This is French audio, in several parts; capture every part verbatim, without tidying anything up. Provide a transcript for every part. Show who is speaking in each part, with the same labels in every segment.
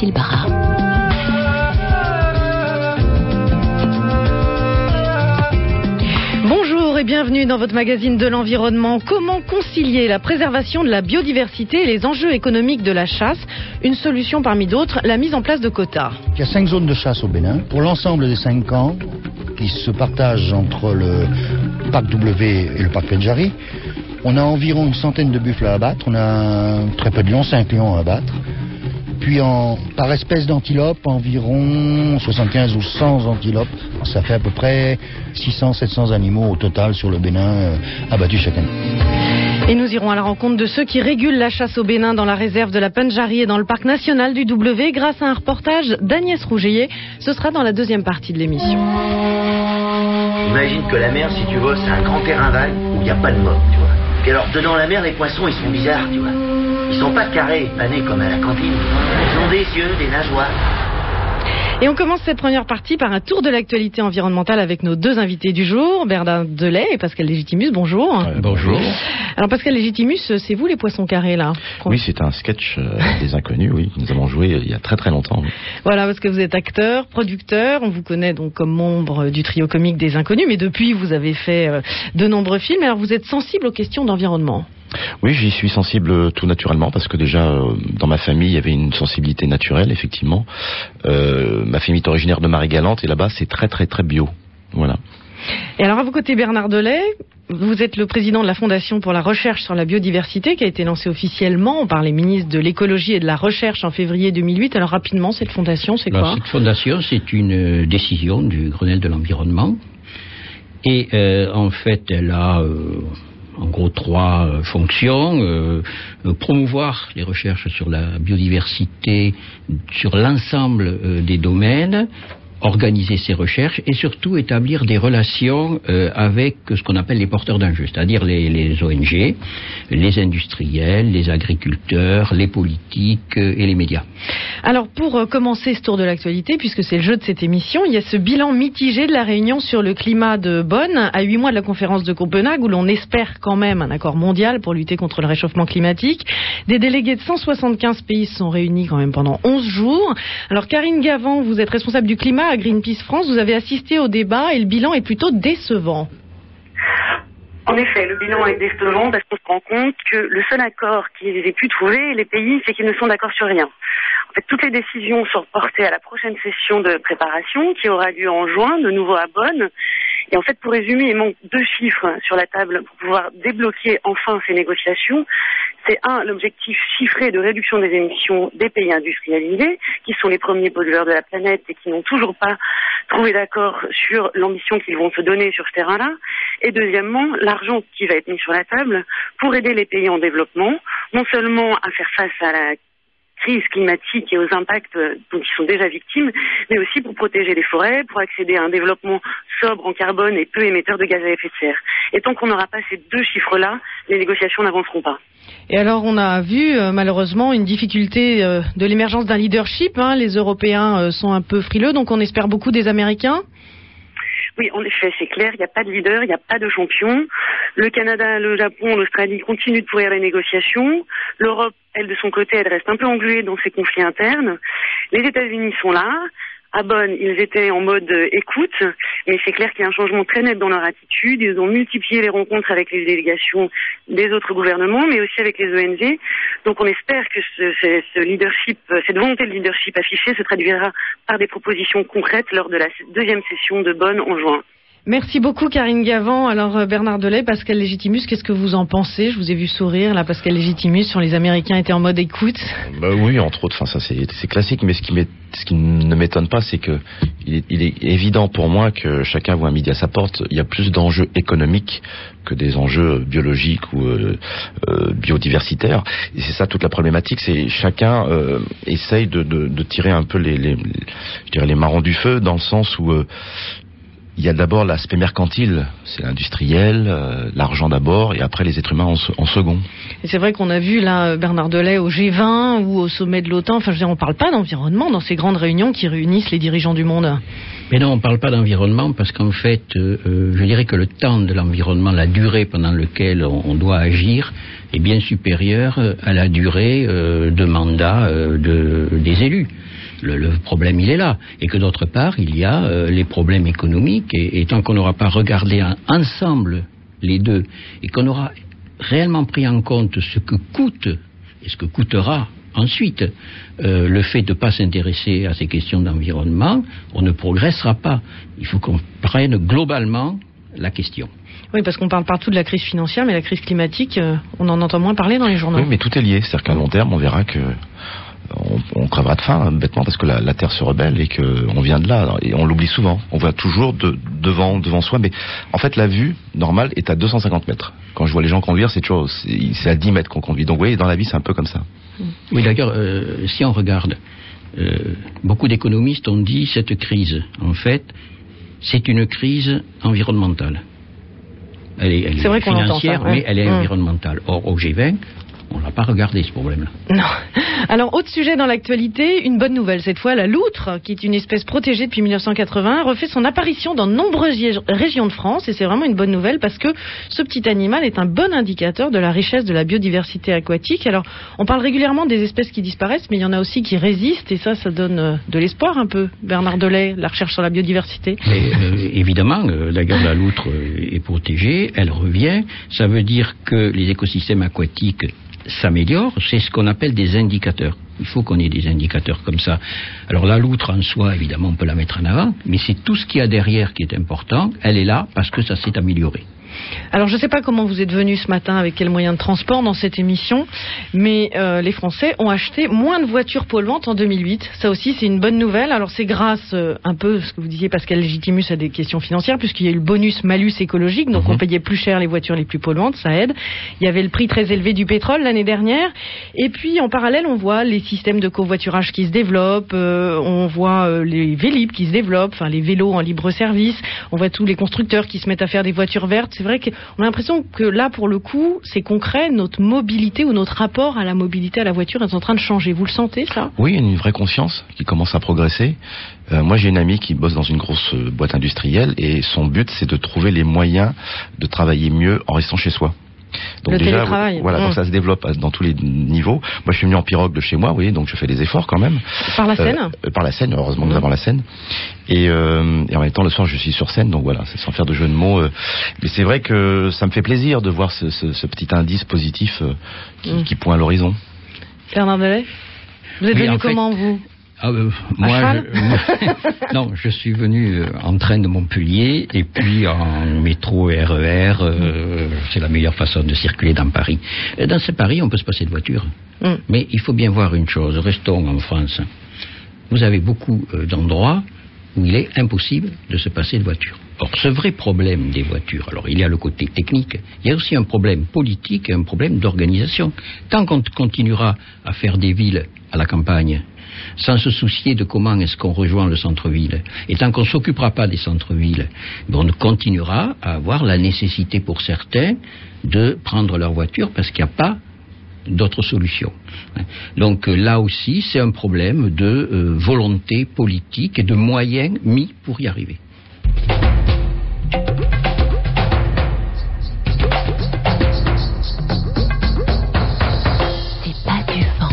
Speaker 1: Cécile Barra.
Speaker 2: Bonjour et bienvenue dans votre magazine de l'environnement. Comment concilier la préservation de la biodiversité et les enjeux économiques de la chasse? Une solution parmi d'autres, la mise en place de quotas.
Speaker 3: Il y a cinq zones de chasse au Bénin. Pour l'ensemble des cinq camps, qui se partagent entre le parc W et le parc Pendjari, on a environ une centaine de buffles à abattre. On a très peu de lions, cinq lions à abattre. Puis en, par espèce d'antilope, environ soixante-quinze ou cent antilopes. Ça fait à peu près six cents à sept cents animaux au total sur le Bénin euh, abattus chaque année.
Speaker 2: Et nous irons à la rencontre de ceux qui régulent la chasse au Bénin dans la réserve de la Pendjari et dans le parc national du W grâce à un reportage d'Agnès Rougeillet. Ce sera dans la deuxième partie de l'émission.
Speaker 4: Imagine que la mer, si tu veux, c'est un grand terrain vague où il n'y a pas de mort, tu vois. Puis alors, dedans la mer, les poissons, ils sont bizarres, tu vois. Ils sont pas carrés, panés comme à la cantine. Ils ont des yeux, des nageoires.
Speaker 2: Et on commence cette première partie par un tour de l'actualité environnementale avec nos deux invités du jour, Bernard Delay et Pascal Légitimus. Bonjour.
Speaker 5: Euh, bonjour.
Speaker 2: Alors Pascal Légitimus, c'est vous les poissons carrés là?
Speaker 5: Oui, c'est un sketch euh, des Inconnus, oui, que nous avons joué il y a très très longtemps. Oui.
Speaker 2: Voilà, parce que vous êtes acteur, producteur, on vous connaît donc comme membre du trio comique des Inconnus, mais depuis vous avez fait euh, de nombreux films. Alors vous êtes sensible aux questions d'environnement?
Speaker 5: Oui, j'y suis sensible tout naturellement parce que déjà euh, dans ma famille il y avait une sensibilité naturelle effectivement. Euh, ma famille est originaire de Marie-Galante et là-bas c'est très très très bio. Voilà.
Speaker 2: Et alors à vos côtés Bernard Delay, vous êtes le président de la Fondation pour la recherche sur la biodiversité qui a été lancée officiellement par les ministres de l'écologie et de la recherche en février deux mille huit. Alors rapidement, cette fondation c'est quoi?
Speaker 6: Alors, cette fondation c'est une décision du Grenelle de l'environnement et euh, en fait elle a... Euh, en gros trois euh, fonctions, euh, euh, promouvoir les recherches sur la biodiversité sur l'ensemble euh, des domaines, organiser ces recherches et surtout établir des relations euh, avec ce qu'on appelle les porteurs d'enjeux, c'est-à-dire les, les O N G, les industriels, les agriculteurs, les politiques euh, et les médias.
Speaker 2: Alors pour euh, commencer ce tour de l'actualité, puisque c'est le jeu de cette émission, il y a ce bilan mitigé de la réunion sur le climat de Bonn, à huit mois de la conférence de Copenhague, où l'on espère quand même un accord mondial pour lutter contre le réchauffement climatique. Des délégués de cent soixante-quinze pays se sont réunis quand même pendant onze jours. Alors Karine Gavant, vous êtes responsable du climat à Greenpeace France, vous avez assisté au débat et le bilan est plutôt décevant.
Speaker 7: En effet, le bilan est décevant parce qu'on se rend compte que le seul accord qu'ils aient pu trouver, les pays, c'est qu'ils ne sont d'accord sur rien. En fait, toutes les décisions sont reportées à la prochaine session de préparation qui aura lieu en juin, de nouveau à Bonn. Et en fait, pour résumer, il manque deux chiffres sur la table pour pouvoir débloquer enfin ces négociations. C'est un, l'objectif chiffré de réduction des émissions des pays industrialisés, qui sont les premiers pollueurs de la planète et qui n'ont toujours pas trouvé d'accord sur l'ambition qu'ils vont se donner sur ce terrain-là. Et deuxièmement, l'argent qui va être mis sur la table pour aider les pays en développement, non seulement à faire face à la crise climatique et aux impacts dont ils sont déjà victimes, mais aussi pour protéger les forêts, pour accéder à un développement sobre en carbone et peu émetteur de gaz à effet de serre. Et tant qu'on n'aura pas ces deux chiffres-là, les négociations n'avanceront pas.
Speaker 2: Et alors on a vu euh, malheureusement une difficulté euh, de l'émergence d'un leadership, hein. Les Européens euh, sont un peu frileux, donc on espère beaucoup des Américains.
Speaker 7: Oui, en effet, c'est clair, il n'y a pas de leader, il n'y a pas de champion. Le Canada, le Japon, l'Australie continuent de pourrir les négociations. L'Europe, elle, de son côté, elle reste un peu engluée dans ses conflits internes. Les États-Unis sont là. À Bonn, ils étaient en mode euh, écoute, mais c'est clair qu'il y a un changement très net dans leur attitude. Ils ont multiplié les rencontres avec les délégations des autres gouvernements, mais aussi avec les O N G. Donc on espère que ce, ce, ce leadership, cette volonté de leadership affichée se traduira par des propositions concrètes lors de la deuxième session de Bonn en juin.
Speaker 2: Merci beaucoup Karine Gavant. Alors Bernard Delay, Pascal Légitimus, qu'est-ce que vous en pensez? Je vous ai vu sourire là, Pascal Légitimus, sur les Américains étaient en mode écoute.
Speaker 5: Bah oui, entre autres, enfin ça c'est, c'est classique, mais ce qui, ce qui ne m'étonne pas, c'est que il est, il est évident pour moi que chacun voit un midi à sa porte. Il y a plus d'enjeux économiques que des enjeux biologiques ou euh, euh, biodiversitaires. Et c'est ça toute la problématique, c'est chacun euh, essaye de, de, de tirer un peu les, les, je dirais les marrons du feu, dans le sens où euh, il y a d'abord l'aspect mercantile, c'est l'industriel, euh, l'argent d'abord, et après les êtres humains en, en second.
Speaker 2: Et c'est vrai qu'on a vu là Bernard Delay au G vingt ou au sommet de l'OTAN, enfin je veux dire, on ne parle pas d'environnement dans ces grandes réunions qui réunissent les dirigeants du monde.
Speaker 6: Mais non, on ne parle pas d'environnement parce qu'en fait, euh, je dirais que le temps de l'environnement, la durée pendant laquelle on, on doit agir, est bien supérieure à la durée euh, de mandat euh, de, des élus. Le, le problème, il est là. Et que d'autre part, il y a euh, les problèmes économiques. Et, et tant qu'on n'aura pas regardé en, ensemble les deux, et qu'on aura réellement pris en compte ce que coûte, et ce que coûtera ensuite euh, le fait de ne pas s'intéresser à ces questions d'environnement, on ne progressera pas. Il faut qu'on prenne globalement la question.
Speaker 2: Oui, parce qu'on parle partout de la crise financière, mais la crise climatique, euh, on en entend moins parler dans les journaux.
Speaker 5: Oui, mais tout est lié. C'est-à-dire qu'à long terme, on verra que on, on crèvera de faim, hein, bêtement, parce que la, la Terre se rebelle et qu'on vient de là. Et on l'oublie souvent. On voit toujours de, devant, devant soi. Mais en fait, la vue normale est à deux cent cinquante mètres. Quand je vois les gens conduire, c'est chose. C'est, c'est à dix mètres qu'on conduit. Donc, vous voyez, dans la vie, c'est un peu comme ça.
Speaker 6: Oui, d'ailleurs, euh, si on regarde, euh, beaucoup d'économistes ont dit cette crise, en fait, c'est une crise environnementale. Elle est, elle
Speaker 2: c'est
Speaker 6: est
Speaker 2: vrai qu'on
Speaker 6: financière,
Speaker 2: entend ça, ouais.
Speaker 6: mais elle est
Speaker 2: mmh.
Speaker 6: environnementale. Or, au G vingt, on n'a pas regardé ce problème-là.
Speaker 2: Non. Alors, autre sujet dans l'actualité, une bonne nouvelle cette fois, la loutre, qui est une espèce protégée depuis mille neuf cent quatre-vingt, refait son apparition dans de nombreuses régions de France, et c'est vraiment une bonne nouvelle parce que ce petit animal est un bon indicateur de la richesse de la biodiversité aquatique. Alors, on parle régulièrement des espèces qui disparaissent, mais il y en a aussi qui résistent, et ça, ça donne de l'espoir un peu. Bernard Delay, la recherche sur la biodiversité.
Speaker 6: Mais, euh, évidemment, euh, d'ailleurs, la loutre est protégée, elle revient. Ça veut dire que les écosystèmes aquatiques s'améliore, c'est ce qu'on appelle des indicateurs. Il faut qu'on ait des indicateurs comme ça. Alors la loutre en soi, évidemment, on peut la mettre en avant, mais c'est tout ce qu'il y a derrière qui est important. Elle est là parce que ça s'est amélioré.
Speaker 2: Alors je ne sais pas comment vous êtes venu ce matin, avec quel moyen de transport dans cette émission, mais euh, les Français ont acheté moins de voitures polluantes en deux mille huit. Ça aussi, c'est une bonne nouvelle. Alors c'est grâce euh, un peu, ce que vous disiez Pascal Légitimus, à des questions financières, puisqu'il y a eu le bonus-malus écologique, donc mmh. on payait plus cher les voitures les plus polluantes, ça aide. Il y avait le prix très élevé du pétrole l'année dernière, et puis en parallèle, on voit les systèmes de covoiturage qui se développent, euh, on voit euh, les Vélib qui se développent, enfin les vélos en libre service, on voit tous les constructeurs qui se mettent à faire des voitures vertes. C'est vrai qu'on a l'impression que là, pour le coup, c'est concret, notre mobilité ou notre rapport à la mobilité, à la voiture est en train de changer. Vous le sentez, ça ?
Speaker 5: Oui, il y a une vraie conscience qui commence à progresser. Euh, moi, j'ai une amie qui bosse dans une grosse euh, boîte industrielle et son but, c'est de trouver les moyens de travailler mieux en restant chez soi. Donc
Speaker 2: le
Speaker 5: déjà,
Speaker 2: télétravail.
Speaker 5: voilà, mmh. donc ça se développe dans tous les niveaux. Moi, je suis venu en pirogue de chez moi, vous voyez, donc je fais des efforts quand même.
Speaker 2: Par la Seine
Speaker 5: euh, Par la Seine, heureusement
Speaker 2: mmh.
Speaker 5: nous avons la Seine. Et, euh, et en même temps, le soir, je suis sur scène, donc voilà, c'est sans faire de jeu de mots. Euh, mais c'est vrai que ça me fait plaisir de voir ce, ce, ce petit indice positif euh, qui, mmh. qui pointe à l'horizon.
Speaker 2: Bernard Delay, vous êtes
Speaker 6: oui,
Speaker 2: venu comment, fait... vous
Speaker 6: Ah, euh, moi, je, moi non, je suis venu en train de Montpellier et puis en métro R E R. Euh, c'est la meilleure façon de circuler dans Paris. Dans ce Paris, on peut se passer de voiture. Mm. Mais il faut bien voir une chose. Restons en France. Vous avez beaucoup d'endroits où il est impossible de se passer de voiture. Or, ce vrai problème des voitures, alors il y a le côté technique, il y a aussi un problème politique et un problème d'organisation. Tant qu'on continuera à faire des villes à la campagne, sans se soucier de comment est-ce qu'on rejoint le centre-ville, et tant qu'on ne s'occupera pas des centres-villes, on continuera à avoir la nécessité pour certains de prendre leur voiture parce qu'il n'y a pas d'autres solutions. Donc là aussi, c'est un problème de euh, volonté politique et de moyens mis pour y arriver.
Speaker 1: C'est pas du vent.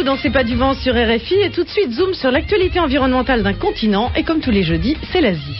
Speaker 2: dans C'est pas du vent sur R F I et tout de suite zoom sur l'actualité environnementale d'un continent et comme tous les jeudis, c'est l'Asie.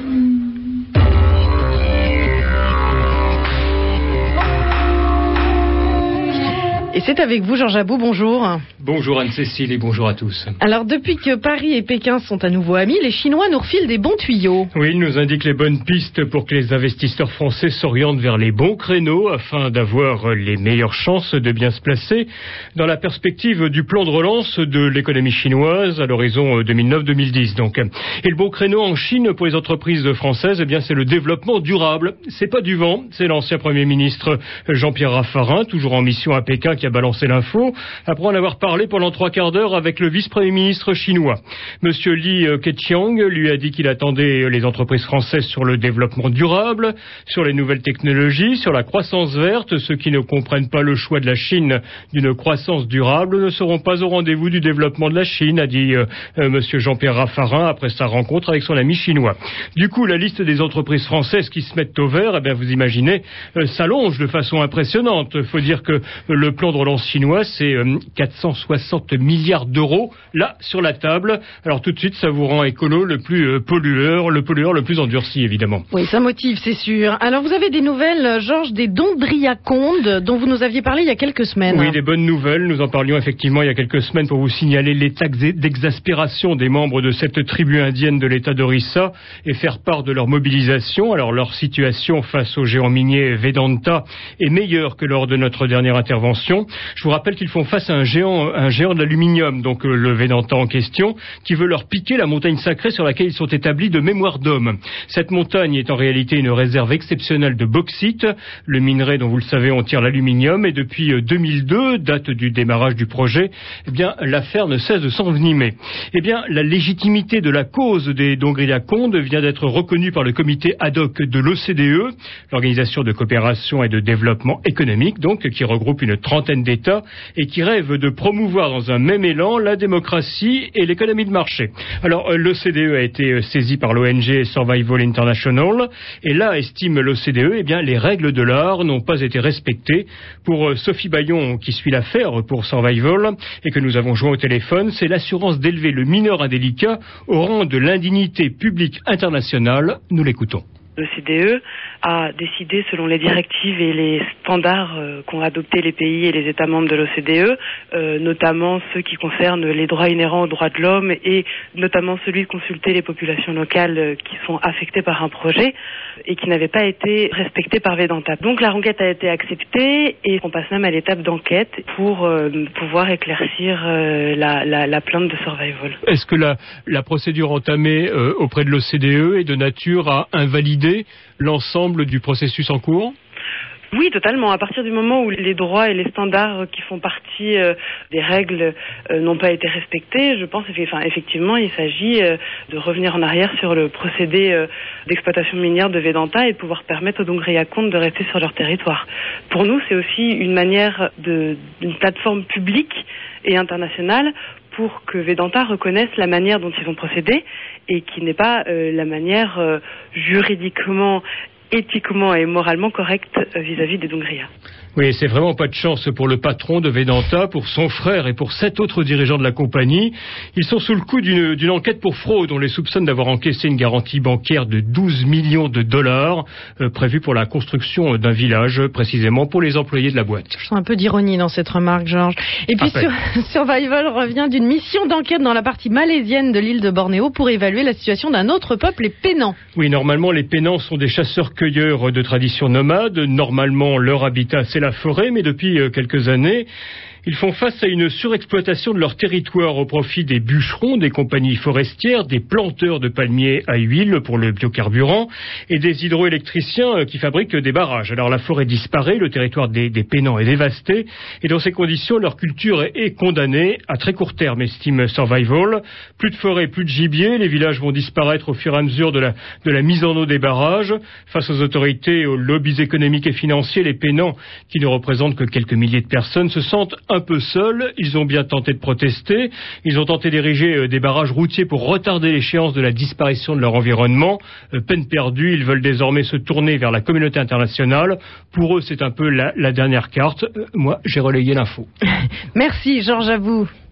Speaker 2: Et c'est avec vous, Georges Abou, bonjour.
Speaker 1: Bonjour Anne-Cécile et bonjour à tous.
Speaker 2: Alors, depuis que Paris et Pékin sont à nouveau amis, les Chinois nous refilent des bons tuyaux.
Speaker 1: Oui, ils nous indiquent les bonnes pistes pour que les investisseurs français s'orientent vers les bons créneaux afin d'avoir les meilleures chances de bien se placer dans la perspective du plan de relance de l'économie chinoise à l'horizon deux mille neuf deux mille dix. Donc. Et le bon créneau en Chine pour les entreprises françaises, eh bien, c'est le développement durable. C'est pas du vent, c'est l'ancien Premier ministre Jean-Pierre Raffarin, toujours en mission à Pékin, qui a balancé l'info, après en avoir parlé pendant trois quarts d'heure avec le vice-premier ministre chinois. Monsieur Li Keqiang lui a dit qu'il attendait les entreprises françaises sur le développement durable, sur les nouvelles technologies, sur la croissance verte. Ceux qui ne comprennent pas le choix de la Chine d'une croissance durable ne seront pas au rendez-vous du développement de la Chine, a dit euh, euh, monsieur Jean-Pierre Raffarin après sa rencontre avec son ami chinois. Du coup, la liste des entreprises françaises qui se mettent au vert, eh bien, vous imaginez, euh, s'allonge de façon impressionnante. Il faut dire que le plan de relance chinois, c'est euh, quatre cent soixante milliards d'euros, là, sur la table. Alors tout de suite, ça vous rend écolo le plus euh, pollueur, le pollueur le plus endurci, évidemment.
Speaker 2: Oui, ça motive, c'est sûr. Alors vous avez des nouvelles, Georges, des Dondriacondes, dont vous nous aviez parlé il y a quelques semaines.
Speaker 1: Oui, des bonnes nouvelles. Nous en parlions effectivement il y a quelques semaines pour vous signaler l'état d'exaspération des membres de cette tribu indienne de l'état d'Orissa et faire part de leur mobilisation. Alors leur situation face au géant minier Vedanta est meilleure que lors de notre dernière intervention. Je vous rappelle qu'ils font face à un géant, un géant de l'aluminium, donc euh, le Vedanta en question, qui veut leur piquer la montagne sacrée sur laquelle ils sont établis de mémoire d'homme. Cette montagne est en réalité une réserve exceptionnelle de bauxite, le minerai dont vous le savez on tire l'aluminium, et depuis euh, deux mille deux, date du démarrage du projet, eh bien l'affaire ne cesse de s'envenimer. Eh bien la légitimité de la cause des Dondriacondes vient d'être reconnue par le comité ad hoc de l'O C D E, l'Organisation de coopération et de développement économique, donc qui regroupe une trentaine d'États et qui rêve de promouvoir dans un même élan la démocratie et l'économie de marché. Alors l'O C D E a été saisi par l'O N G Survival International et là, estime l'O C D E, eh bien les règles de l'art n'ont pas été respectées. Pour Sophie Bayon, qui suit l'affaire pour Survival et que nous avons joint au téléphone, c'est l'assurance d'élever le mineur indélicat au rang de l'indignité publique internationale. Nous l'écoutons.
Speaker 7: L'O C D E a décidé, selon les directives et les standards euh, qu'ont adoptés les pays et les États membres de l'O C D E, euh, notamment ceux qui concernent les droits inhérents aux droits de l'homme et notamment celui de consulter les populations locales euh, qui sont affectées par un projet et qui n'avaient pas été respectés par Vedanta. Donc la requête a été acceptée et on passe même à l'étape d'enquête pour euh, pouvoir éclaircir euh, la, la, la plainte de Survival.
Speaker 1: Est-ce que la, la procédure entamée euh, auprès de l'O C D E est de nature à invalider l'ensemble du processus en cours ?
Speaker 7: Oui, totalement. À partir du moment où les droits et les standards qui font partie euh, des règles euh, n'ont pas été respectés, je pense enfin, effectivement il s'agit euh, de revenir en arrière sur le procédé euh, d'exploitation minière de Vedanta et de pouvoir permettre aux Dondriacondes de rester sur leur territoire. Pour nous, c'est aussi une manière de, d'une plateforme publique et internationale pour que Vedanta reconnaisse la manière dont ils ont procédé et qui n'est pas euh, la manière euh, juridiquement, éthiquement et moralement correcte euh, vis-à-vis des Dongria.
Speaker 1: Oui, c'est vraiment pas de chance pour le patron de Vedanta, pour son frère et pour sept autres dirigeants de la compagnie. Ils sont sous le coup d'une, d'une enquête pour fraude. On les soupçonne d'avoir encaissé une garantie bancaire de douze millions de dollars euh, prévue pour la construction d'un village, précisément pour les employés de la boîte.
Speaker 2: Je sens un peu d'ironie dans cette remarque, Georges. Et puis sur, Survival revient d'une mission d'enquête dans la partie malaisienne de l'île de Bornéo pour évaluer la situation d'un autre peuple, les Pénans.
Speaker 1: Oui, normalement, les Pénans sont des chasseurs-cueilleurs de tradition nomade. Normalement, leur habitat, c'est la forêt, mais depuis quelques années, ils font face à une surexploitation de leur territoire au profit des bûcherons, des compagnies forestières, des planteurs de palmiers à huile pour le biocarburant et des hydroélectriciens qui fabriquent des barrages. Alors la forêt disparaît, le territoire des, des Pénans est dévasté et dans ces conditions, leur culture est condamnée à très court terme, estime Survival. Plus de forêt, plus de gibier, les villages vont disparaître au fur et à mesure de la, de la mise en eau des barrages. Face aux autorités, aux lobbies économiques et financiers, les Pénans, qui ne représentent que quelques milliers de personnes, se sentent un peu seuls. Ils ont bien tenté de protester. Ils ont tenté d'ériger des barrages routiers pour retarder l'échéance de la disparition de leur environnement. Peine perdue, ils veulent désormais se tourner vers la communauté internationale. Pour eux, c'est un peu la, la dernière carte. Moi, j'ai relayé l'info.
Speaker 2: Merci, Georges Abou.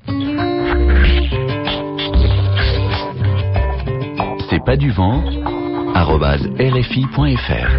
Speaker 8: C'est pas du vent, arobase R F I point F R.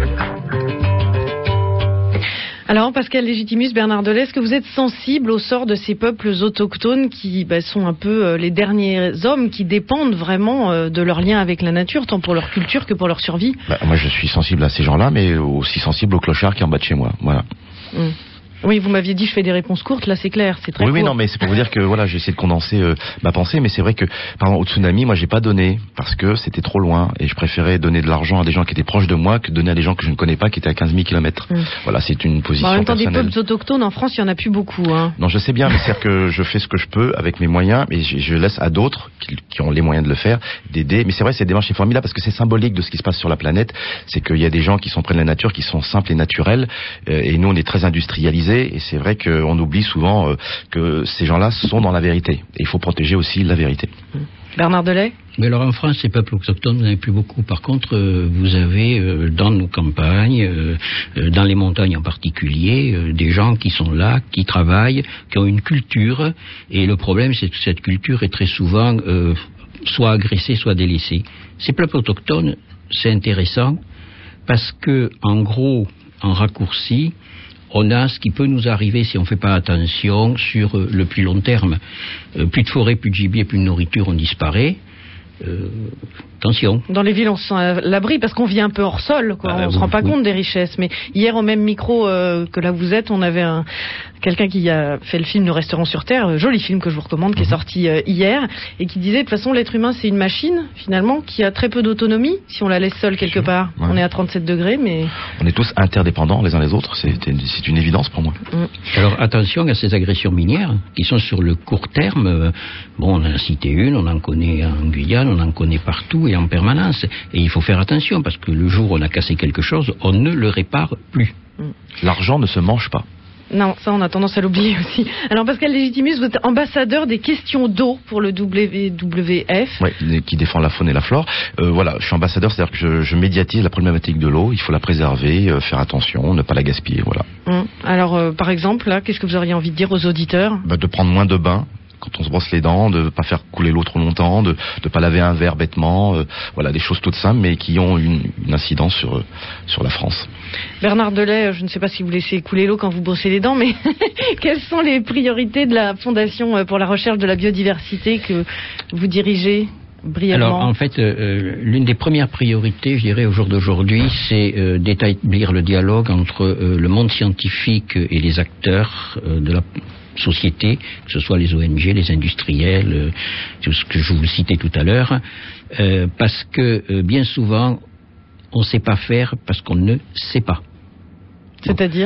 Speaker 2: Alors, Pascal Légitimus, Bernard Delay, est-ce que vous êtes sensible au sort de ces peuples autochtones qui bah, sont un peu euh, les derniers hommes qui dépendent vraiment euh, de leur lien avec la nature, tant pour leur culture que pour leur survie?
Speaker 5: Bah, moi, je suis sensible à ces gens-là, mais aussi sensible au clochard qui est en bas de chez moi. Voilà.
Speaker 2: Mmh. Oui, vous m'aviez dit je fais des réponses courtes, là c'est clair, c'est très
Speaker 5: oui,
Speaker 2: court.
Speaker 5: Oui, non, mais c'est pour vous dire que voilà, j'ai essayé de condenser euh, ma pensée, mais c'est vrai que, par exemple, au tsunami, moi j'ai pas donné parce que c'était trop loin et je préférais donner de l'argent à des gens qui étaient proches de moi que donner à des gens que je ne connais pas qui étaient à quinze mille kilomètres. Mmh. Voilà, c'est une position
Speaker 2: bon, en même temps,
Speaker 5: personnelle.
Speaker 2: des peuples autochtones en France, il y en a plus beaucoup. Hein.
Speaker 5: Non, je sais bien, mais c'est que je fais ce que je peux avec mes moyens et je, je laisse à d'autres qui, qui ont les moyens de le faire d'aider. Mais c'est vrai, cette démarche est formidable parce que c'est symbolique de ce qui se passe sur la planète. C'est qu'il y a des gens qui sont près de la nature, qui sont simples et naturels, euh, et nous on est très industrialisés et c'est vrai que on oublie souvent euh, que ces gens-là sont dans la vérité. Et il faut protéger aussi la vérité.
Speaker 2: Bernard Delay ?
Speaker 6: Mais alors en France, les peuples autochtones, vous n'en avez plus beaucoup. Par contre, euh, vous avez euh, dans nos campagnes, euh, euh, dans les montagnes en particulier, euh, des gens qui sont là, qui travaillent, qui ont une culture. Et le problème, c'est que cette culture est très souvent euh, soit agressée, soit délaissée. Ces peuples autochtones, c'est intéressant parce que, en gros, en raccourci, on a ce qui peut nous arriver si on ne fait pas attention sur euh, le plus long terme. Euh, plus de forêt, plus de gibier, plus de nourriture, on disparaît. Euh, attention.
Speaker 2: Dans les villes, on se sent à l'abri parce qu'on vit un peu hors sol, quoi.
Speaker 6: Bah,
Speaker 2: on ne
Speaker 6: oui,
Speaker 2: se rend pas
Speaker 6: oui.
Speaker 2: compte des richesses. Mais hier, au même micro euh, que là où vous êtes, on avait un, quelqu'un qui a fait le film Le Restaurant sur Terre, un joli film que je vous recommande, qui est sorti euh, hier, et qui disait de toute façon, l'être humain, c'est une machine, finalement, qui a très peu d'autonomie si on la laisse seule quelque part. Ouais. On est à trente-sept degrés, mais...
Speaker 5: On est tous interdépendants les uns les autres, c'est, c'est une évidence pour moi.
Speaker 6: Mm. Alors attention à ces agressions minières qui sont sur le court terme. Bon, on en a cité une, on en connaît en Guyane, on en connaît partout et en permanence. Et il faut faire attention parce que le jour où on a cassé quelque chose, on ne le répare plus.
Speaker 2: Mm.
Speaker 5: L'argent ne se mange pas.
Speaker 2: Non, ça on a tendance à l'oublier aussi. Alors Pascal Légitimus, vous êtes ambassadeur des questions d'eau pour le W W F.
Speaker 5: Oui, qui défend la faune et la flore. Euh, voilà, je suis ambassadeur, c'est-à-dire que je, je médiatise la problématique de l'eau. Il faut la préserver, euh, faire attention, ne pas la gaspiller, voilà.
Speaker 2: Hum. Alors, euh, par exemple, là, qu'est-ce que vous auriez envie de dire aux auditeurs ?
Speaker 5: Bah, de prendre moins de bains quand on se brosse les dents, de ne pas faire couler l'eau trop longtemps, de ne pas laver un verre bêtement, euh, voilà, des choses toutes simples mais qui ont une, une incidence sur, euh, sur la France.
Speaker 2: Bernard Delay, je ne sais pas si vous laissez couler l'eau quand vous brossez les dents, mais quelles sont les priorités de la Fondation pour la recherche de la biodiversité que vous dirigez ? Brièvement.
Speaker 6: Alors, en fait, euh, l'une des premières priorités, je dirais, au jour d'aujourd'hui, c'est euh, d'établir le dialogue entre euh, le monde scientifique et les acteurs euh, de la société, que ce soit les O N G, les industriels, euh, tout ce que je vous citais tout à l'heure, euh, parce que euh, bien souvent, on ne sait pas faire parce qu'on ne sait pas.
Speaker 2: C'est-à-dire ?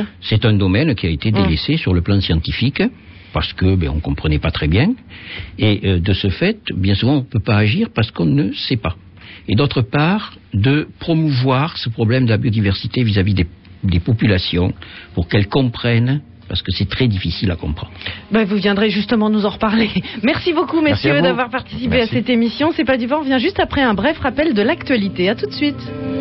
Speaker 6: Donc, c'est un domaine qui a été délaissé mmh. sur le plan scientifique, parce que ben, on ne comprenait pas très bien, et euh, de ce fait, bien souvent, on ne peut pas agir parce qu'on ne sait pas. Et d'autre part, de promouvoir ce problème de la biodiversité vis-à-vis des, des populations, pour qu'elles comprennent, parce que c'est très difficile à comprendre.
Speaker 2: Ben, vous viendrez justement nous en reparler. Merci beaucoup, messieurs,
Speaker 5: Merci
Speaker 2: d'avoir participé
Speaker 5: Merci.
Speaker 2: à cette émission. C'est pas du vent, on vient juste après un bref rappel de l'actualité. À tout de suite.